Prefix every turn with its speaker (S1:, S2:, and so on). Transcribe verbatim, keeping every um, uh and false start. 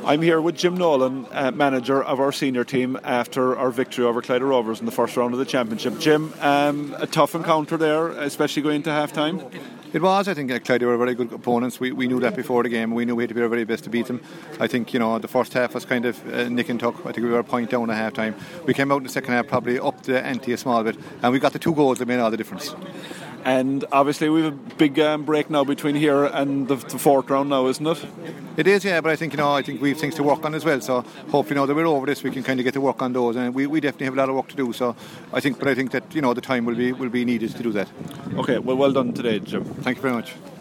S1: I'm here with Jim Nolan, uh, manager of our senior team after our victory over Clyde Rovers in the first round of the championship. Jim, um, a tough encounter there, especially going into half-time?
S2: It was. I think uh, Clyde were very good opponents. We we knew that before the game. We knew we had to be our very best to beat them. I think, you know, the first half was kind of uh, nick and tuck. I think we were a point down at half time. We came out in the second half probably up the ante a small bit, and we got the two goals that made all the difference.
S1: And obviously we have a big um, break now between here and the, the fourth round now, isn't it?
S2: It is, yeah, but I think, you know, I think we have things to work on as well, so hopefully now that we're over this we can kind of get to work on those, and we, we definitely have a lot of work to do, so I think, but I think that, you know, the time will be will be needed to do that.
S1: Okay, well, well done today, Jim.
S2: Thank you very much.